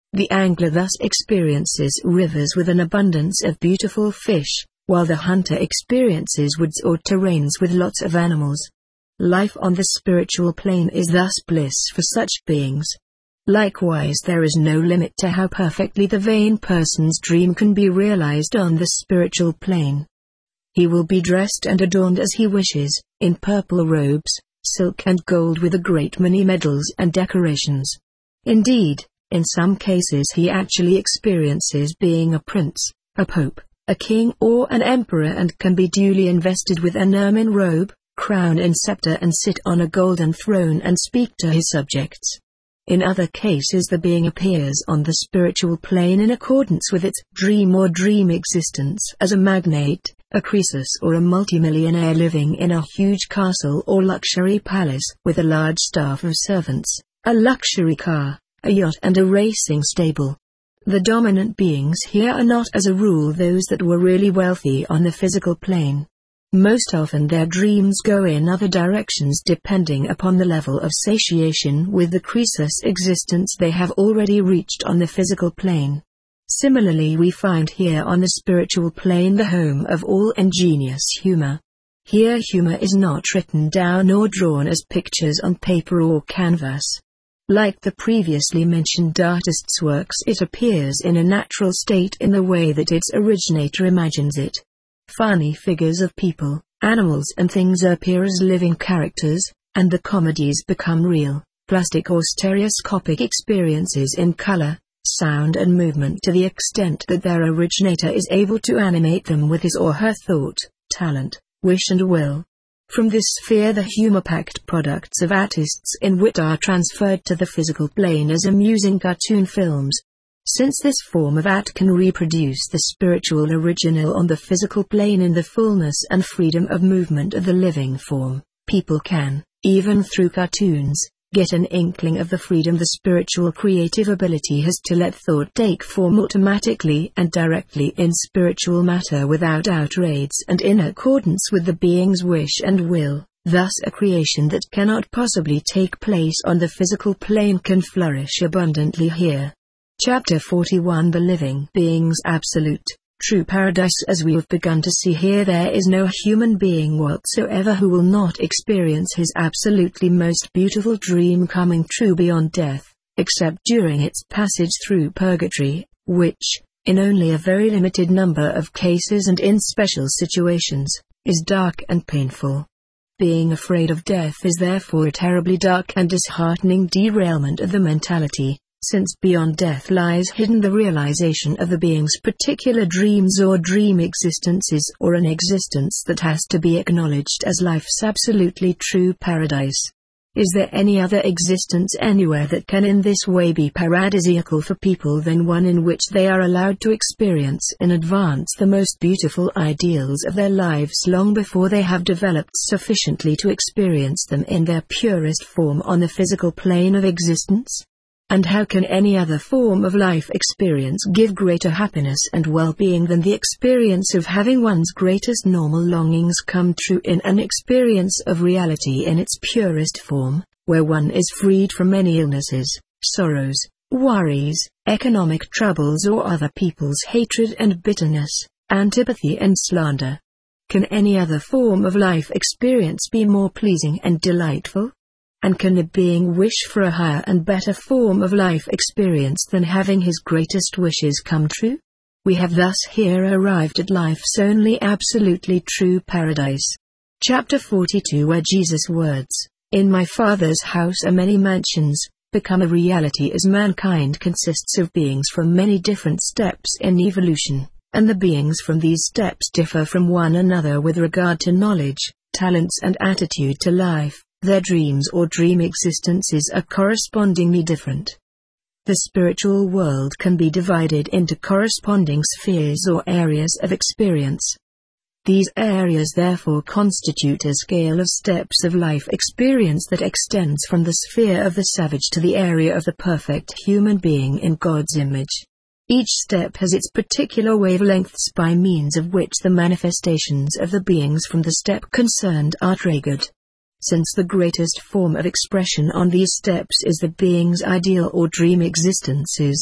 The angler thus experiences rivers with an abundance of beautiful fish, while the hunter experiences woods or terrains with lots of animals. Life on the spiritual plane is thus bliss for such beings. Likewise, there is no limit to how perfectly the vain person's dream can be realized on the spiritual plane. He will be dressed and adorned as he wishes, in purple robes, silk and gold with a great many medals and decorations. Indeed, in some cases he actually experiences being a prince, a pope, a king or an emperor, and can be duly invested with an ermine robe, crown and scepter, and sit on a golden throne and speak to his subjects. In other cases the being appears on the spiritual plane in accordance with its dream or dream existence as a magnate, a Croesus or a multimillionaire living in a huge castle or luxury palace with a large staff of servants, a luxury car, a yacht and a racing stable. The dominant beings here are not as a rule those that were really wealthy on the physical plane. Most often their dreams go in other directions depending upon the level of satiation with the Croesus existence they have already reached on the physical plane. Similarly, we find here on the spiritual plane the home of all ingenious humor. Here humor is not written down or drawn as pictures on paper or canvas. Like the previously mentioned artist's works, it appears in a natural state in the way that its originator imagines it. Funny figures of people, animals and things appear as living characters, and the comedies become real, plastic or stereoscopic experiences in color, sound and movement to the extent that their originator is able to animate them with his or her thought, talent, wish and will. From this sphere the humor-packed products of artists in wit are transferred to the physical plane as amusing cartoon films. Since this form of art can reproduce the spiritual original on the physical plane in the fullness and freedom of movement of the living form, people can, even through cartoons, get an inkling of the freedom the spiritual creative ability has to let thought take form automatically and directly in spiritual matter without outrage and in accordance with the being's wish and will. Thus a creation that cannot possibly take place on the physical plane can flourish abundantly here. Chapter 41 The Living Being's Absolute, True Paradise. As we have begun to see here, there is no human being whatsoever who will not experience his absolutely most beautiful dream coming true beyond death, except during its passage through purgatory, which, in only a very limited number of cases and in special situations, is dark and painful. Being afraid of death is therefore a terribly dark and disheartening derailment of the mentality, since beyond death lies hidden the realization of the being's particular dreams or dream existences, or an existence that has to be acknowledged as life's absolutely true paradise. Is there any other existence anywhere that can in this way be paradisiacal for people than one in which they are allowed to experience in advance the most beautiful ideals of their lives long before they have developed sufficiently to experience them in their purest form on the physical plane of existence? And how can any other form of life experience give greater happiness and well-being than the experience of having one's greatest normal longings come true in an experience of reality in its purest form, where one is freed from any illnesses, sorrows, worries, economic troubles or other people's hatred and bitterness, antipathy and slander? Can any other form of life experience be more pleasing and delightful? And can a being wish for a higher and better form of life experience than having his greatest wishes come true? We have thus here arrived at life's only absolutely true paradise. Chapter 42 Where Jesus' words, "In my Father's house are many mansions," become a reality as mankind consists of beings from many different steps in evolution, and the beings from these steps differ from one another with regard to knowledge, talents and attitude to life. Their dreams or dream existences are correspondingly different. The spiritual world can be divided into corresponding spheres or areas of experience. These areas therefore constitute a scale of steps of life experience that extends from the sphere of the savage to the area of the perfect human being in God's image. Each step has its particular wavelengths by means of which the manifestations of the beings from the step concerned are triggered. Since the greatest form of expression on these steps is the being's ideal or dream existences,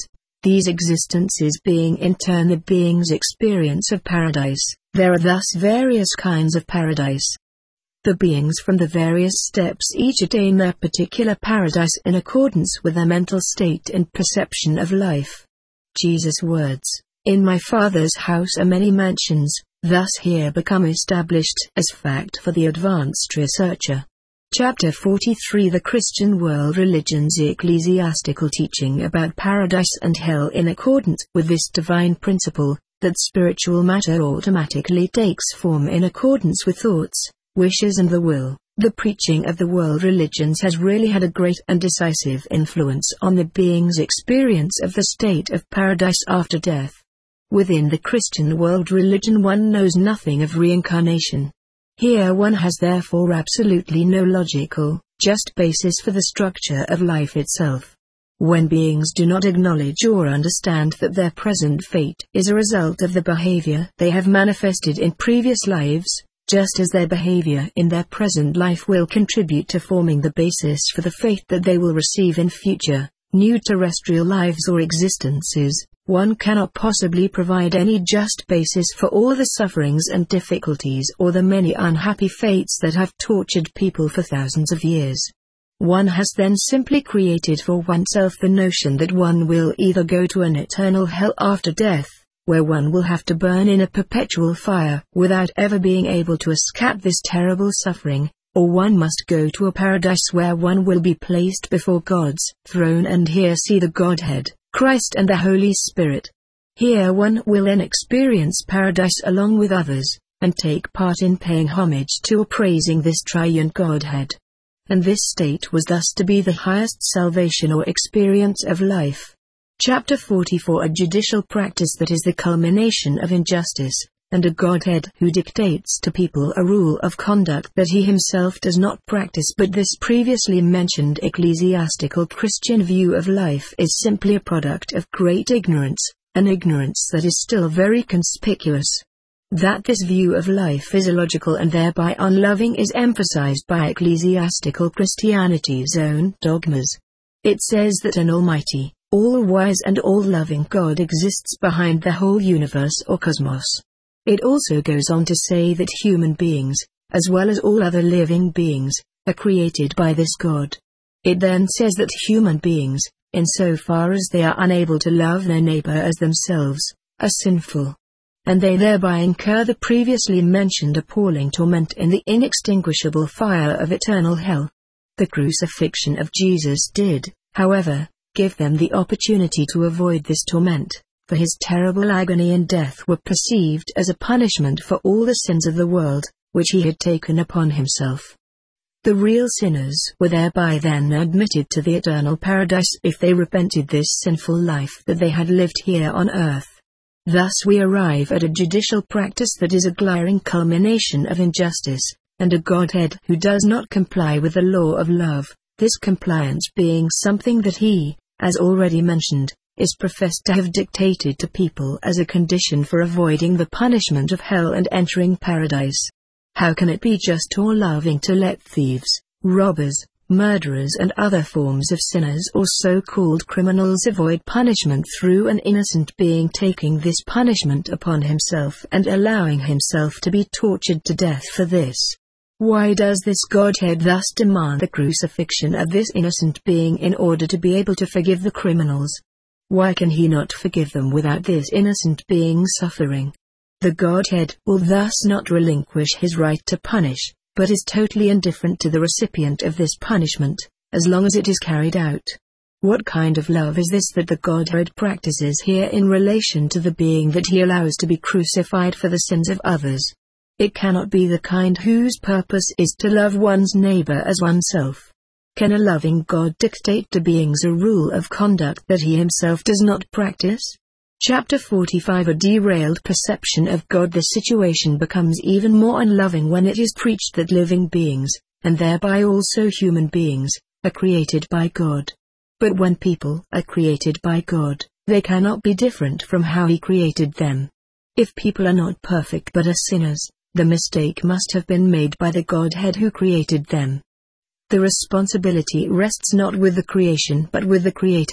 these existences being in turn the being's experience of paradise. There are thus various kinds of paradise. The beings from the various steps each attain their particular paradise in accordance with their mental state and perception of life. Jesus' words, "In my Father's house are many mansions," thus here become established as fact for the advanced researcher. Chapter 43 The Christian World Religion's Ecclesiastical Teaching about Paradise and Hell. In accordance with this divine principle, that spiritual matter automatically takes form in accordance with thoughts, wishes and the will, the preaching of the world religions has really had a great and decisive influence on the being's experience of the state of paradise after death. Within the Christian world religion one knows nothing of reincarnation. Here one has therefore absolutely no logical, just basis for the structure of life itself. When beings do not acknowledge or understand that their present fate is a result of the behavior they have manifested in previous lives, just as their behavior in their present life will contribute to forming the basis for the fate that they will receive in future, new terrestrial lives or existences, one cannot possibly provide any just basis for all the sufferings and difficulties or the many unhappy fates that have tortured people for thousands of years. One has then simply created for oneself the notion that one will either go to an eternal hell after death, where one will have to burn in a perpetual fire without ever being able to escape this terrible suffering, or one must go to a paradise where one will be placed before God's throne and here see the Godhead, Christ and the Holy Spirit. Here one will then experience paradise along with others, and take part in paying homage to or praising this triune Godhead. And this state was thus to be the highest salvation or experience of life. Chapter 44 A judicial practice that is the culmination of injustice, and a Godhead who dictates to people a rule of conduct that he himself does not practice. But this previously mentioned ecclesiastical Christian view of life is simply a product of great ignorance, an ignorance that is still very conspicuous. That this view of life is illogical and thereby unloving is emphasized by ecclesiastical Christianity's own dogmas. It says that an almighty, all-wise and all-loving God exists behind the whole universe or cosmos. It also goes on to say that human beings, as well as all other living beings, are created by this God. It then says that human beings, insofar as they are unable to love their neighbor as themselves, are sinful. And they thereby incur the previously mentioned appalling torment in the inextinguishable fire of eternal hell. The crucifixion of Jesus did, however, give them the opportunity to avoid this torment, for his terrible agony and death were perceived as a punishment for all the sins of the world, which he had taken upon himself. The real sinners were thereby then admitted to the eternal paradise if they repented this sinful life that they had lived here on earth. Thus we arrive at a judicial practice that is a glaring culmination of injustice, and a Godhead who does not comply with the law of love, this compliance being something that he, as already mentioned, is professed to have dictated to people as a condition for avoiding the punishment of hell and entering paradise. How can it be just or loving to let thieves, robbers, murderers and other forms of sinners or so-called criminals avoid punishment through an innocent being taking this punishment upon himself and allowing himself to be tortured to death for this? Why does this Godhead thus demand the crucifixion of this innocent being in order to be able to forgive the criminals? Why can he not forgive them without this innocent being suffering? The Godhead will thus not relinquish his right to punish, but is totally indifferent to the recipient of this punishment, as long as it is carried out. What kind of love is this that the Godhead practices here in relation to the being that he allows to be crucified for the sins of others? It cannot be the kind whose purpose is to love one's neighbor as oneself. Can a loving God dictate to beings a rule of conduct that he himself does not practice? Chapter 45 A derailed perception of God. The situation becomes even more unloving when it is preached that living beings, and thereby also human beings, are created by God. But when people are created by God, they cannot be different from how he created them. If people are not perfect but are sinners, the mistake must have been made by the Godhead who created them. The responsibility rests not with the creation but with the Creator.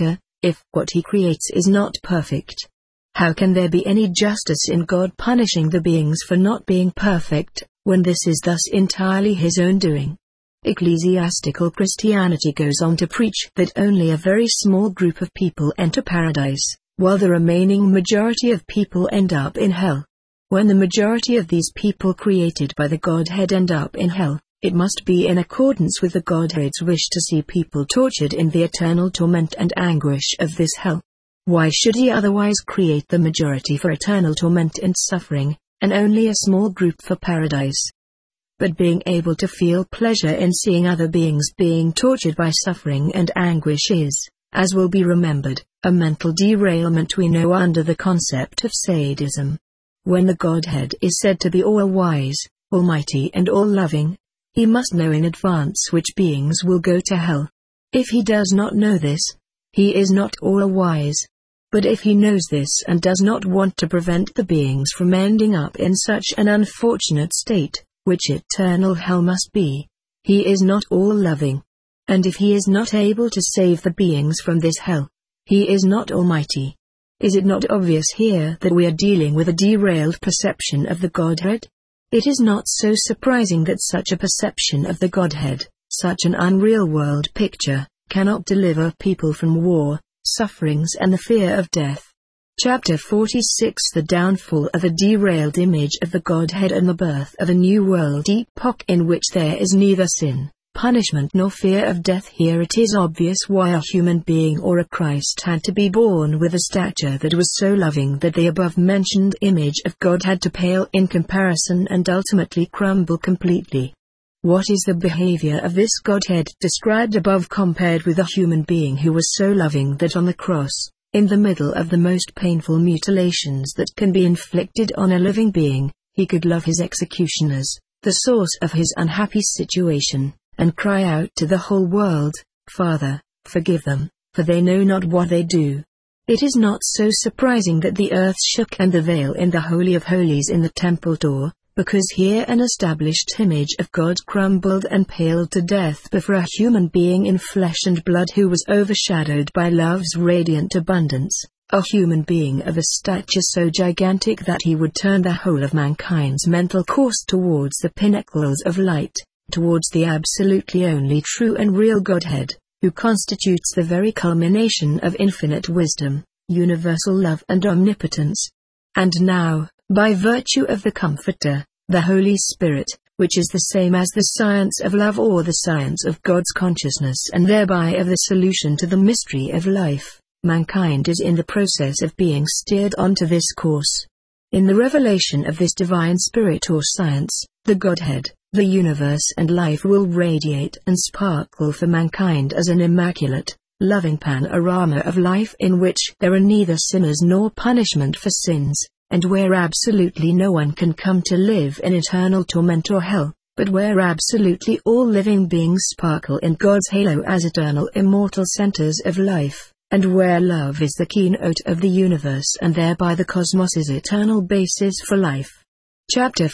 if what he creates is not perfect? How can there be any justice in God punishing the beings for not being perfect, when this is thus entirely his own doing? Ecclesiastical Christianity goes on to preach that only a very small group of people enter paradise, while the remaining majority of people end up in hell. When the majority of these people created by the Godhead end up in hell, it must be in accordance with the Godhead's wish to see people tortured in the eternal torment and anguish of this hell. Why should he otherwise create the majority for eternal torment and suffering, and only a small group for paradise? But being able to feel pleasure in seeing other beings being tortured by suffering and anguish is, as will be remembered, a mental derailment we know under the concept of sadism. When the Godhead is said to be all-wise, almighty and all-loving, he must know in advance which beings will go to hell. If he does not know this, he is not all-wise. But if he knows this and does not want to prevent the beings from ending up in such an unfortunate state, which eternal hell must be, he is not all-loving. And if he is not able to save the beings from this hell, he is not almighty. Is it not obvious here that we are dealing with a derailed perception of the Godhead? It is not so surprising that such a perception of the Godhead, such an unreal world picture, cannot deliver people from war, sufferings and the fear of death. Chapter 46 The downfall of a derailed image of the Godhead and the birth of a new world epoch in which there is neither sin, punishment nor fear of death. Here it is obvious why a human being or a Christ had to be born with a stature that was so loving that the above-mentioned image of God had to pale in comparison and ultimately crumble completely. What is the behavior of this Godhead described above compared with a human being who was so loving that on the cross, in the middle of the most painful mutilations that can be inflicted on a living being, he could love his executioners, the source of his unhappy situation, and cry out to the whole world, "Father, forgive them, for they know not what they do." It is not so surprising that the earth shook and the veil in the Holy of Holies in the temple tore, because here an established image of God crumbled and paled to death before a human being in flesh and blood who was overshadowed by love's radiant abundance, a human being of a stature so gigantic that he would turn the whole of mankind's mental course towards the pinnacles of light, towards the absolutely only true and real Godhead, who constitutes the very culmination of infinite wisdom, universal love and omnipotence. And now, by virtue of the Comforter, the Holy Spirit, which is the same as the science of love or the science of God's consciousness and thereby of the solution to the mystery of life, mankind is in the process of being steered onto this course. In the revelation of this divine spirit or science, the Godhead, the universe and life will radiate and sparkle for mankind as an immaculate, loving panorama of life in which there are neither sinners nor punishment for sins, and where absolutely no one can come to live in eternal torment or hell, but where absolutely all living beings sparkle in God's halo as eternal immortal centers of life, and where love is the keynote of the universe and thereby the cosmos's eternal basis for life. Chapter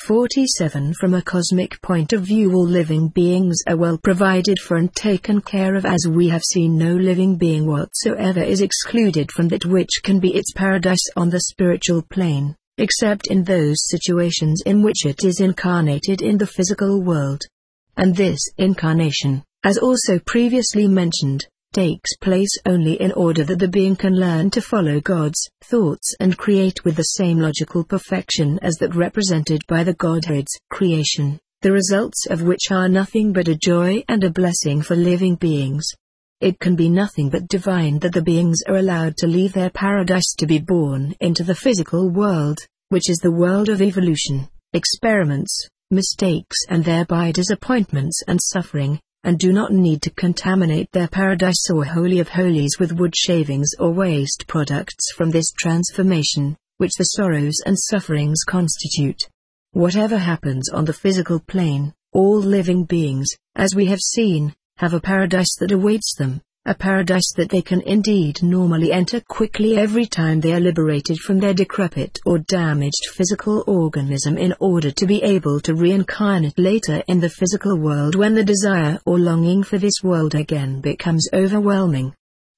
47 From a cosmic point of view, all living beings are well provided for and taken care of, as we have seen. No living being whatsoever is excluded from that which can be its paradise on the spiritual plane, except in those situations in which it is incarnated in the physical world. And this incarnation, as also previously mentioned, takes place only in order that the being can learn to follow God's thoughts and create with the same logical perfection as that represented by the Godhead's creation, the results of which are nothing but a joy and a blessing for living beings. It can be nothing but divine that the beings are allowed to leave their paradise to be born into the physical world, which is the world of evolution, experiments, mistakes and thereby disappointments and suffering, and do not need to contaminate their paradise or Holy of Holies with wood shavings or waste products from this transformation, which the sorrows and sufferings constitute. Whatever happens on the physical plane, all living beings, as we have seen, have a paradise that awaits them, a paradise that they can indeed normally enter quickly every time they are liberated from their decrepit or damaged physical organism in order to be able to reincarnate later in the physical world when the desire or longing for this world again becomes overwhelming.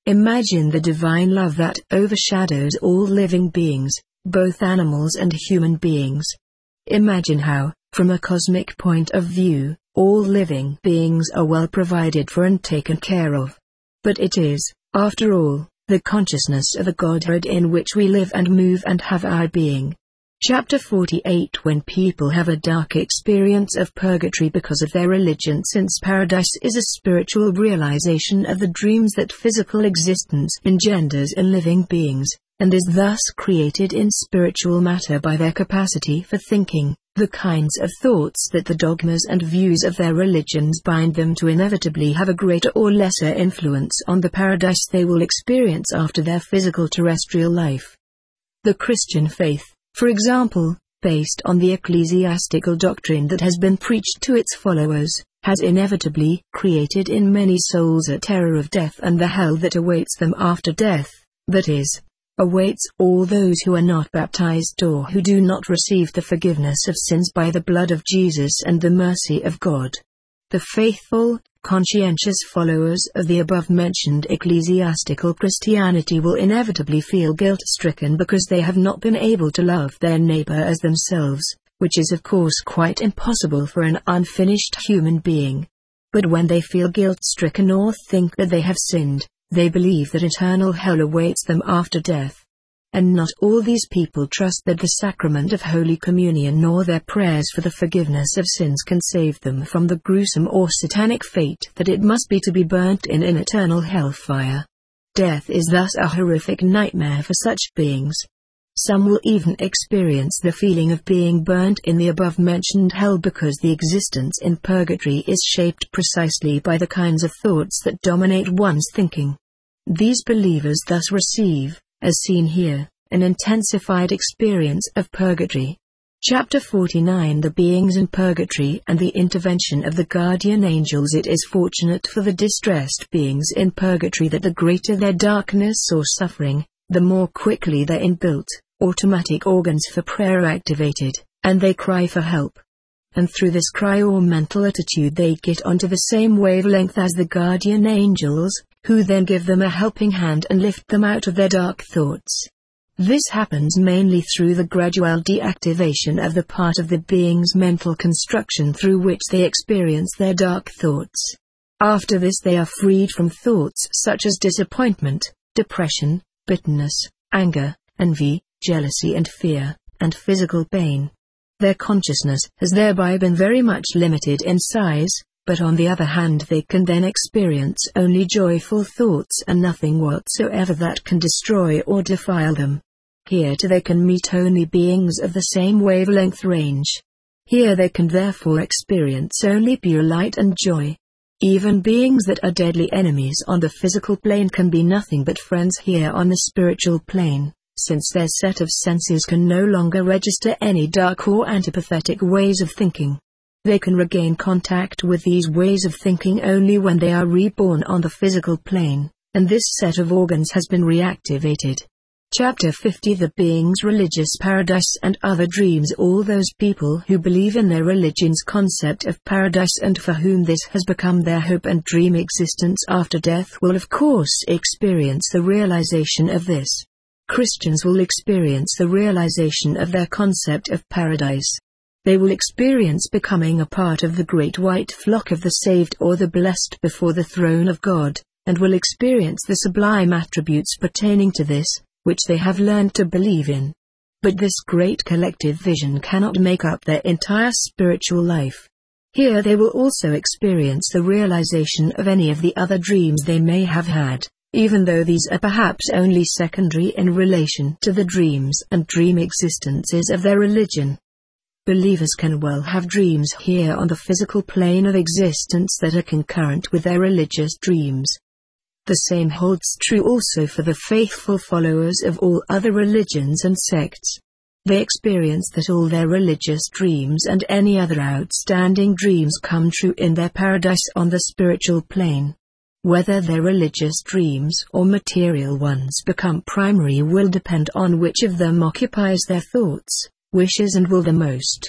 Imagine the divine love that overshadows all living beings, both animals and human beings. Imagine how, from a cosmic point of view, all living beings are well provided for and taken care of. But it is, after all, the consciousness of the Godhead in which we live and move and have our being. Chapter 48. When people have a dark experience of purgatory because of their religion, since paradise is a spiritual realization of the dreams that physical existence engenders in living beings, and is thus created in spiritual matter by their capacity for thinking, the kinds of thoughts that the dogmas and views of their religions bind them to inevitably have a greater or lesser influence on the paradise they will experience after their physical terrestrial life. The Christian faith, for example, based on the ecclesiastical doctrine that has been preached to its followers, has inevitably created in many souls a terror of death and the hell that awaits them after death, that is, awaits all those who are not baptized or who do not receive the forgiveness of sins by the blood of Jesus and the mercy of God. The faithful, conscientious followers of the above-mentioned ecclesiastical Christianity will inevitably feel guilt-stricken because they have not been able to love their neighbor as themselves, which is of course quite impossible for an unfinished human being. But when they feel guilt-stricken or think that they have sinned, they believe that eternal hell awaits them after death. And not all these people trust that the sacrament of Holy Communion nor their prayers for the forgiveness of sins can save them from the gruesome or satanic fate that it must be to be burnt in an eternal hellfire. Death is thus a horrific nightmare for such beings. Some will even experience the feeling of being burnt in the above-mentioned hell because the existence in purgatory is shaped precisely by the kinds of thoughts that dominate one's thinking. These believers thus receive, as seen here, an intensified experience of purgatory. Chapter 49. The beings in purgatory and the intervention of the guardian angels. It is fortunate for the distressed beings in purgatory that the greater their darkness or suffering, the more quickly their inbuilt, automatic organs for prayer are activated, and they cry for help. And through this cry or mental attitude they get onto the same wavelength as the guardian angels, who then give them a helping hand and lift them out of their dark thoughts. This happens mainly through the gradual deactivation of the part of the being's mental construction through which they experience their dark thoughts. After this they are freed from thoughts such as disappointment, depression, bitterness, anger, envy, jealousy and fear, and physical pain. Their consciousness has thereby been very much limited in size, but on the other hand they can then experience only joyful thoughts and nothing whatsoever that can destroy or defile them. Here too they can meet only beings of the same wavelength range. Here they can therefore experience only pure light and joy. Even beings that are deadly enemies on the physical plane can be nothing but friends here on the spiritual plane, since their set of senses can no longer register any dark or antipathetic ways of thinking. They can regain contact with these ways of thinking only when they are reborn on the physical plane, and this set of organs has been reactivated. Chapter 50. The being's religious paradise and other dreams. All those people who believe in their religion's concept of paradise and for whom this has become their hope and dream existence after death will of course experience the realization of this. Christians will experience the realization of their concept of paradise. They will experience becoming a part of the great white flock of the saved or the blessed before the throne of God, and will experience the sublime attributes pertaining to this, which they have learned to believe in. But this great collective vision cannot make up their entire spiritual life. Here they will also experience the realization of any of the other dreams they may have had, even though these are perhaps only secondary in relation to the dreams and dream existences of their religion. Believers can well have dreams here on the physical plane of existence that are concurrent with their religious dreams. The same holds true also for the faithful followers of all other religions and sects. They experience that all their religious dreams and any other outstanding dreams come true in their paradise on the spiritual plane. Whether their religious dreams or material ones become primary will depend on which of them occupies their thoughts, wishes and will the most.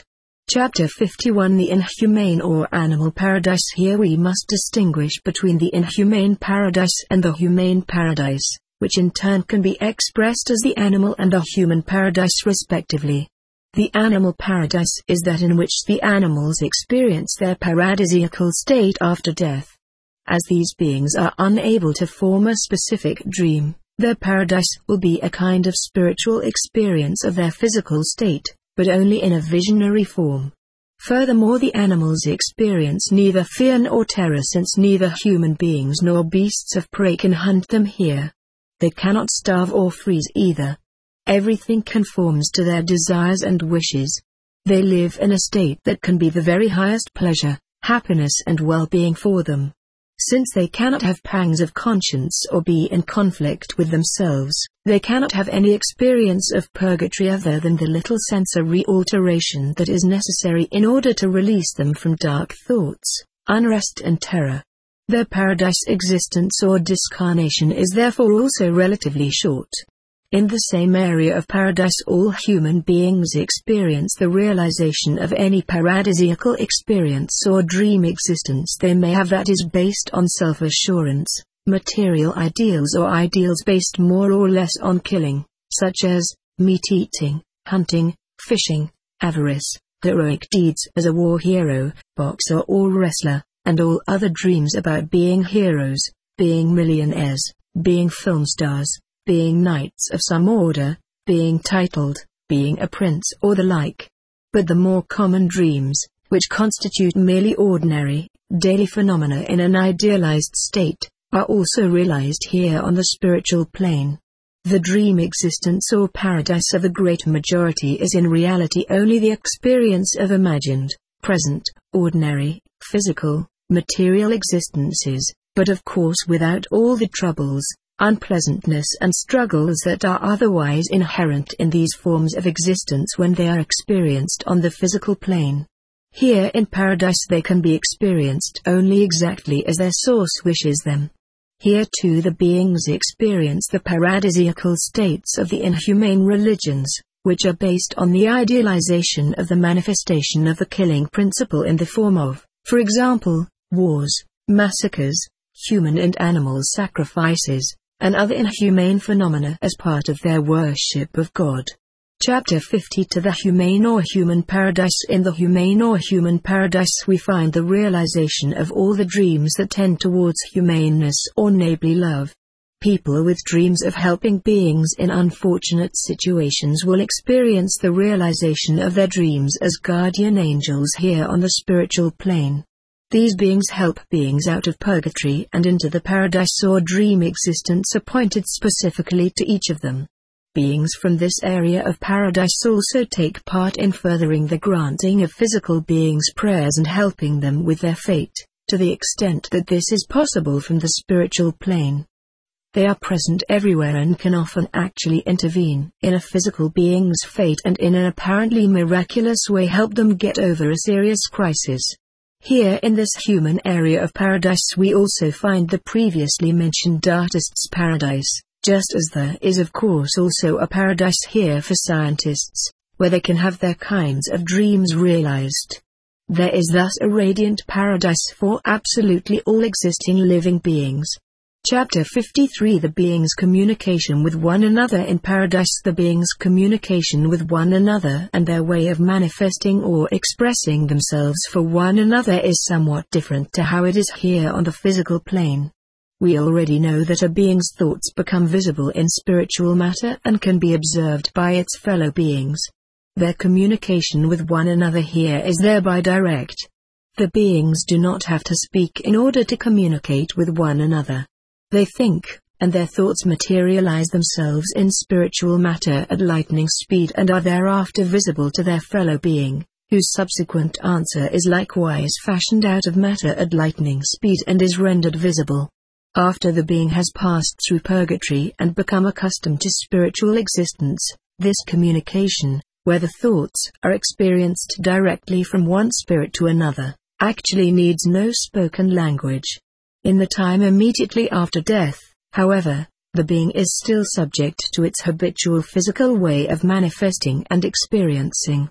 Chapter 51 The Inhumane or Animal Paradise. Here we must distinguish between the inhumane paradise and the humane paradise, which in turn can be expressed as the animal and the human paradise respectively. The animal paradise is that in which the animals experience their paradisiacal state after death. As these beings are unable to form a specific dream, their paradise will be a kind of spiritual experience of their physical state, but only in a visionary form. Furthermore, the animals experience neither fear nor terror, since neither human beings nor beasts of prey can hunt them here. They cannot starve or freeze either. Everything conforms to their desires and wishes. They live in a state that can be the very highest pleasure, happiness and well-being for them. Since they cannot have pangs of conscience or be in conflict with themselves, they cannot have any experience of purgatory other than the little sensory alteration that is necessary in order to release them from dark thoughts, unrest and terror. Their paradise existence or discarnation is therefore also relatively short. In the same area of paradise all human beings experience the realization of any paradisiacal experience or dream existence they may have that is based on self-assurance, material ideals or ideals based more or less on killing, such as meat-eating, hunting, fishing, avarice, heroic deeds as a war hero, boxer or wrestler, and all other dreams about being heroes, being millionaires, being film stars, being knights of some order, being titled, being a prince or the like. But the more common dreams, which constitute merely ordinary, daily phenomena in an idealized state, are also realized here on the spiritual plane. The dream existence or paradise of the great majority is in reality only the experience of imagined, present, ordinary, physical, material existences, but of course without all the troubles, unpleasantness and struggles that are otherwise inherent in these forms of existence when they are experienced on the physical plane. Here in paradise they can be experienced only exactly as their source wishes them. Here too the beings experience the paradisiacal states of the inhumane religions, which are based on the idealization of the manifestation of the killing principle in the form of, for example, wars, massacres, human and animal sacrifices, and other inhumane phenomena as part of their worship of God. Chapter 50 To the Humane or Human Paradise. In the humane or human paradise we find the realization of all the dreams that tend towards humaneness or neighborly love. People with dreams of helping beings in unfortunate situations will experience the realization of their dreams as guardian angels here on the spiritual plane. These beings help beings out of purgatory and into the paradise or dream existence appointed specifically to each of them. Beings from this area of paradise also take part in furthering the granting of physical beings' prayers and helping them with their fate, to the extent that this is possible from the spiritual plane. They are present everywhere and can often actually intervene in a physical being's fate and in an apparently miraculous way help them get over a serious crisis. Here in this human area of paradise we also find the previously mentioned artist's paradise, just as there is of course also a paradise here for scientists, where they can have their kinds of dreams realized. There is thus a radiant paradise for absolutely all existing living beings. Chapter 53 The beings' communication with one another. In paradise the beings' communication with one another and their way of manifesting or expressing themselves for one another is somewhat different to how it is here on the physical plane. We already know that a being's thoughts become visible in spiritual matter and can be observed by its fellow beings. Their communication with one another here is thereby direct. The beings do not have to speak in order to communicate with one another. They think, and their thoughts materialize themselves in spiritual matter at lightning speed and are thereafter visible to their fellow being, whose subsequent answer is likewise fashioned out of matter at lightning speed and is rendered visible. After the being has passed through purgatory and become accustomed to spiritual existence, this communication, where the thoughts are experienced directly from one spirit to another, actually needs no spoken language. In the time immediately after death, however, the being is still subject to its habitual physical way of manifesting and experiencing.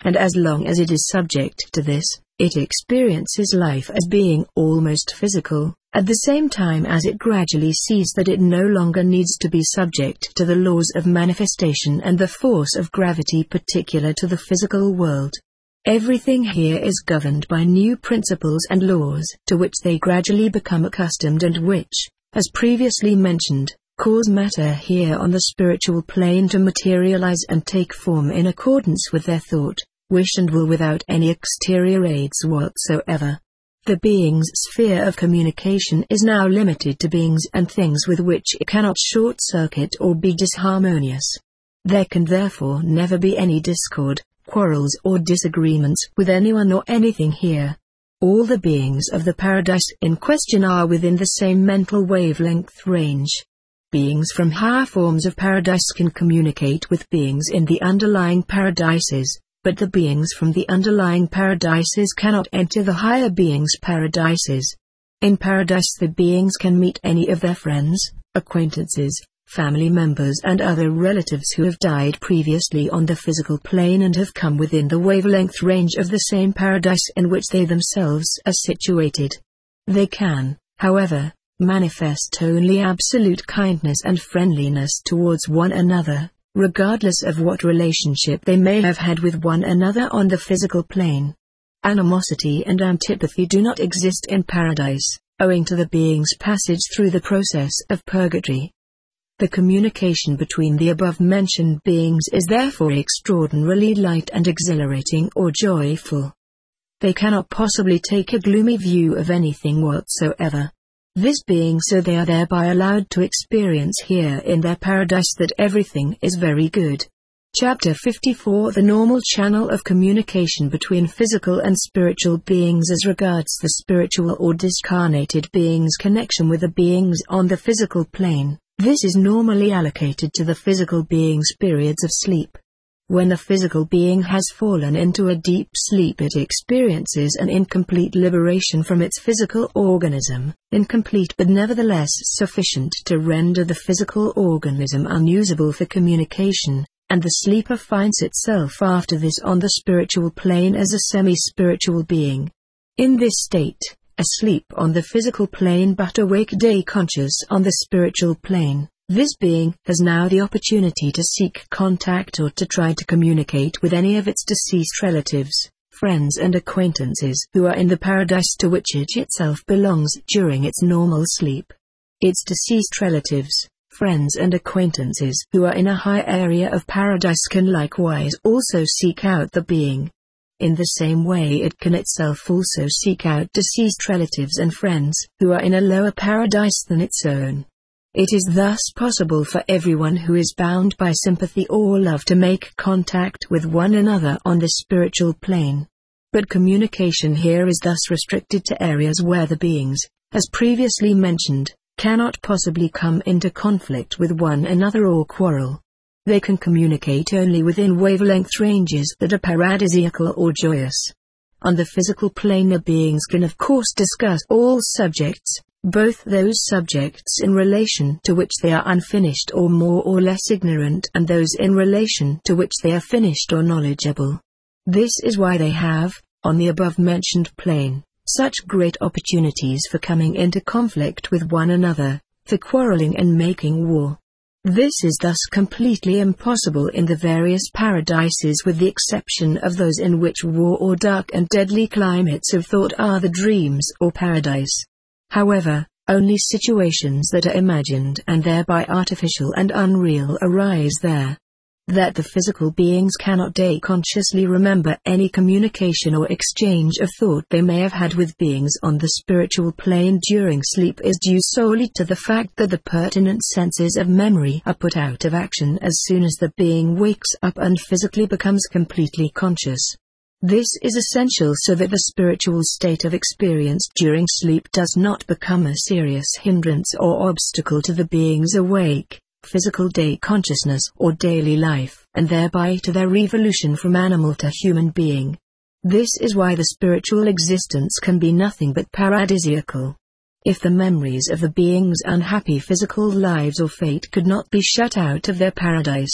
and as long as it is subject to this, it experiences life as being almost physical, at the same time as it gradually sees that it no longer needs to be subject to the laws of manifestation and the force of gravity particular to the physical world. Everything here is governed by new principles and laws to which they gradually become accustomed and which, as previously mentioned, cause matter here on the spiritual plane to materialize and take form in accordance with their thought, wish and will without any exterior aids whatsoever. The being's sphere of communication is now limited to beings and things with which it cannot short-circuit or be disharmonious. There can therefore never be any discord, quarrels or disagreements with anyone or anything here. All the beings of the paradise in question are within the same mental wavelength range. Beings from higher forms of paradise can communicate with beings in the underlying paradises, but the beings from the underlying paradises cannot enter the higher beings' paradises. In paradise the beings can meet any of their friends, acquaintances, family members and other relatives who have died previously on the physical plane and have come within the wavelength range of the same paradise in which they themselves are situated. They can, however, manifest only absolute kindness and friendliness towards one another, regardless of what relationship they may have had with one another on the physical plane. Animosity and antipathy do not exist in paradise, owing to the being's passage through the process of purgatory. The communication between the above-mentioned beings is therefore extraordinarily light and exhilarating or joyful. They cannot possibly take a gloomy view of anything whatsoever. This being so they are thereby allowed to experience here in their paradise that everything is very good. Chapter 54 The normal channel of communication between physical and spiritual beings as regards the spiritual or discarnated being's connection with the beings on the physical plane. This is normally allocated to the physical being's periods of sleep. When a physical being has fallen into a deep sleep, it experiences an incomplete liberation from its physical organism, incomplete but nevertheless sufficient to render the physical organism unusable for communication, and the sleeper finds itself after this on the spiritual plane as a semi-spiritual being. In this state, asleep on the physical plane but awake day-conscious on the spiritual plane, this being has now the opportunity to seek contact or to try to communicate with any of its deceased relatives, friends and acquaintances who are in the paradise to which it itself belongs during its normal sleep. Its deceased relatives, friends and acquaintances who are in a high area of paradise can likewise also seek out the being. In the same way it can itself also seek out deceased relatives and friends who are in a lower paradise than its own. It is thus possible for everyone who is bound by sympathy or love to make contact with one another on the spiritual plane. But communication here is thus restricted to areas where the beings, as previously mentioned, cannot possibly come into conflict with one another or quarrel. They can communicate only within wavelength ranges that are paradisiacal or joyous. On the physical plane the beings can of course discuss all subjects, both those subjects in relation to which they are unfinished or more or less ignorant and those in relation to which they are finished or knowledgeable. This is why they have, on the above-mentioned plane, such great opportunities for coming into conflict with one another, for quarreling and making war. This is thus completely impossible in the various paradises with the exception of those in which war or dark and deadly climates of thought are the dreams or paradise. However, only situations that are imagined and thereby artificial and unreal arise there. That the physical beings cannot consciously remember any communication or exchange of thought they may have had with beings on the spiritual plane during sleep is due solely to the fact that the pertinent senses of memory are put out of action as soon as the being wakes up and physically becomes completely conscious. This is essential so that the spiritual state of experience during sleep does not become a serious hindrance or obstacle to the being's awake, physical day consciousness or daily life, and thereby to their evolution from animal to human being. This is why the spiritual existence can be nothing but paradisiacal. If the memories of the being's unhappy physical lives or fate could not be shut out of their paradise,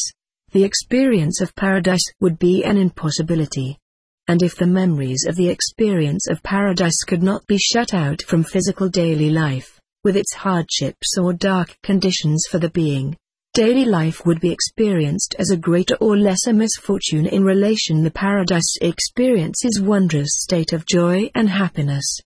the experience of paradise would be an impossibility. And if the memories of the experience of paradise could not be shut out from physical daily life, with its hardships or dark conditions for the being, daily life would be experienced as a greater or lesser misfortune in relation. The paradise experiences wondrous state of joy and happiness,